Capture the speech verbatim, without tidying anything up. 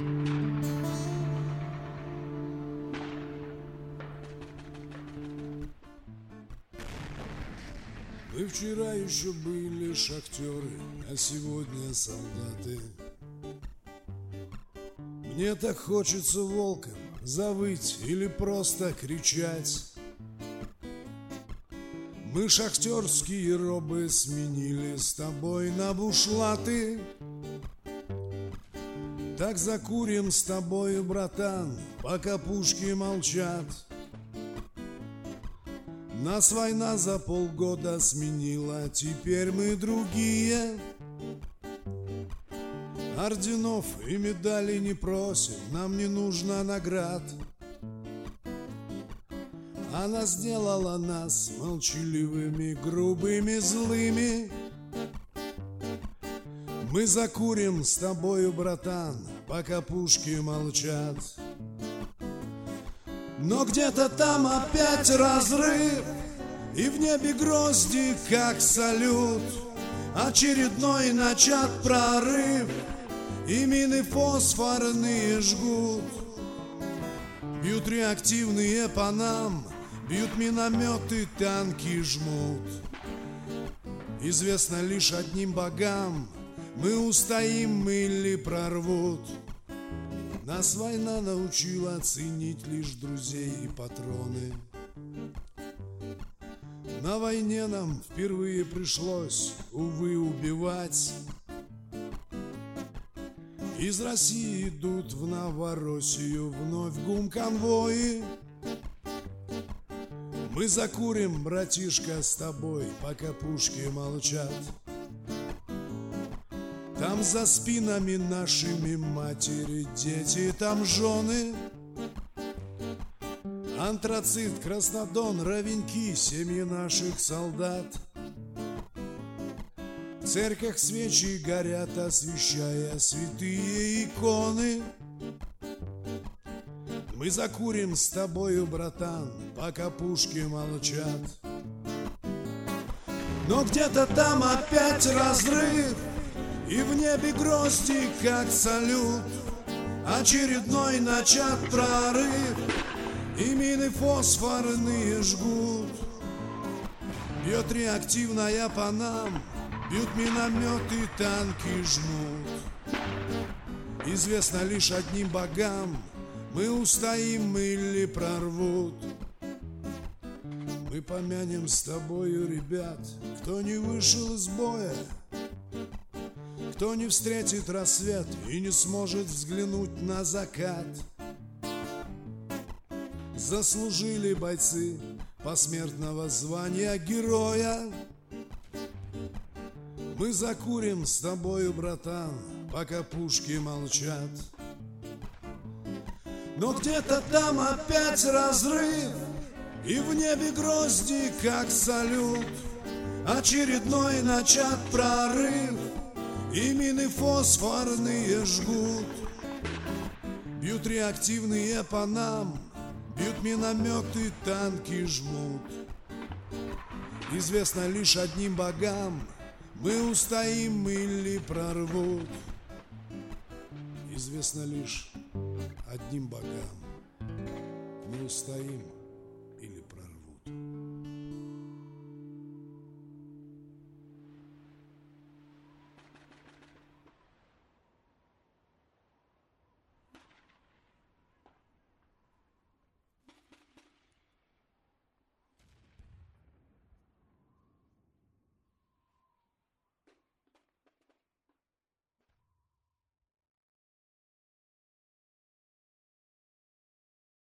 Мы вчера еще были шахтеры, а сегодня солдаты. Мне так хочется волком завыть или просто кричать. Мы шахтерские робы сменили с тобой на бушлаты. Так закурим с тобой, братан, пока пушки молчат. Нас война за полгода сменила, теперь мы другие. Орденов и медалей не просим, нам не нужно наград. Она сделала нас молчаливыми, грубыми, злыми. Мы закурим с тобою, братан, пока пушки молчат. Но где-то там опять разрыв, и в небе грозди, как салют. Очередной начат прорыв, и мины фосфорные жгут. Бьют реактивные по нам, бьют минометы, танки жмут. Известно лишь одним богам, мы устоим или прорвут. Нас война научила ценить лишь друзей и патроны. На войне нам впервые пришлось, увы, убивать. Из России идут в Новороссию вновь гум-конвои. Мы закурим, братишка, с тобой, пока пушки молчат. Там за спинами нашими матери, дети, там жены. Антрацит, Краснодон, Ровеньки, семьи наших солдат. В церквях свечи горят, освещая святые иконы. Мы закурим с тобою, братан, пока пушки молчат. Но где-то там опять разрыв, и в небе грозди, как салют. Очередной начат прорыв, и мины фосфорные жгут. Бьет реактивная по нам, бьют минометы, танки жмут. Известно лишь одним богам, мы устоим или прорвут. Мы помянем с тобою ребят, кто не вышел из боя, кто не встретит рассвет и не сможет взглянуть на закат. Заслужили бойцы посмертного звания героя. Мы закурим с тобою, братан, пока пушки молчат. Но где-то там опять разрыв, и в небе грозди, как салют. Очередной начат прорыв, и мины фосфорные жгут. Бьют реактивные по нам, бьют минометы, танки жмут. Известно лишь одним богам, мы устоим или прорвут. Известно лишь одним богам, мы устоим